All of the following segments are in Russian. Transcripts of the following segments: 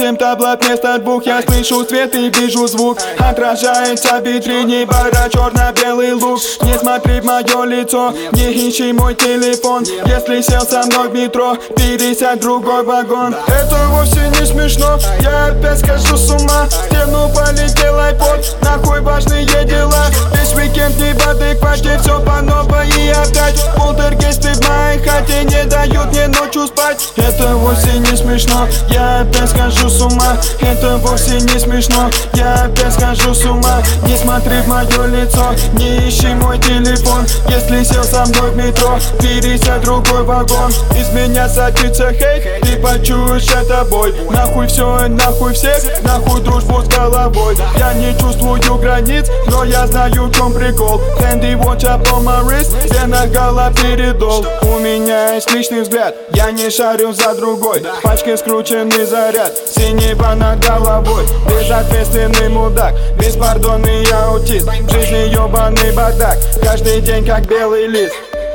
кем-то блат вместо двух. Я слышу свет и вижу звук, отражается в витрине бара черно-белый лук. Не смотри в мое лицо, не ищи мой телефон. Если сел со мной в метро, пересядь в другой вагон. Это вовсе не смешно, я опять схожу с ума. В стену полетел айпод, нахуй важные дела. Весь уикенд не в адеквате, все по новой и опять полтергейсты в моей хате не дают мне ночью спать. Это вовсе не смешно, я опять схожу с ума. Это вовсе не смешно, я опять схожу с ума. Не смотри в мое лицо, не ищи мой телефон. Если сел со мной в метро, пересядь в другой вагон. Из меня сочится хейт, ты почуешь это бой. Нахуй все и нахуй всех, нахуй дружбу с головой. Я не чувствую границ, но я знаю, в чем прикол. Handy watch up on my wrist, где на голове передол. У меня есть личный взгляд, я не шарю за другой. В пачке скрученный заряд, синего над головой. Безответственный мудак, беспардонный аутист. В жизни ебаный бардак, каждый день как белый лист.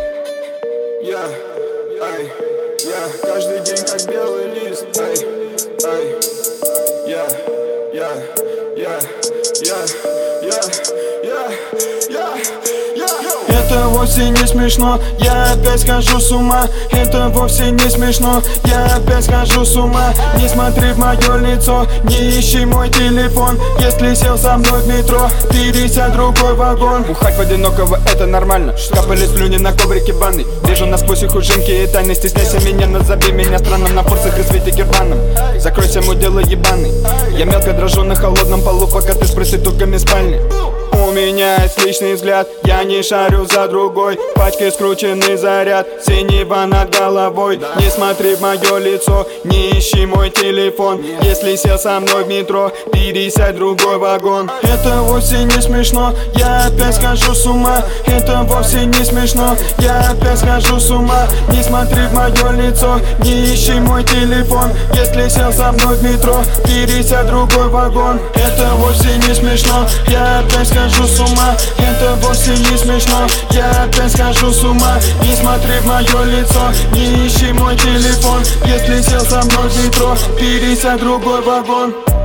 Каждый день как белый лист. Это вовсе не смешно, я опять схожу с ума. Это вовсе не смешно, я опять схожу с ума. Не смотри в мое лицо, не ищи мой телефон. Если сел со мной в метро, пересядь в другой вагон. Бухать в одинокого это нормально, капали слюни на коврике банный. Вижу насквозь их ужимки и тайны. Стесняйся меня, назови меня странным на форсах и свете гербаном. Закройся, мой дело ебаный. Я мелко дрожу на холодном полу, пока ты с проститутками в спальне. У меня есть личный взгляд, я не шарю за другой. В пачке скрученный заряд, синего над головой. Не смотри в мое лицо, не ищи мой телефон. Если сел со мной в метро, пересядь в другой вагон. Это вовсе не смешно, я опять схожу с ума. Это вовсе не смешно, я опять схожу с ума. Не смотри в мое лицо, не ищи мой телефон. Если сел со мной в метро, пересядь в другой вагон. Это вовсе не смешно, я опять схожу с ума. Это вовсе не смешно, я опять схожу с ума. Не смотри в мое лицо, не ищи мой телефон. Если сел со мной в метро, пересядь в другой вагон.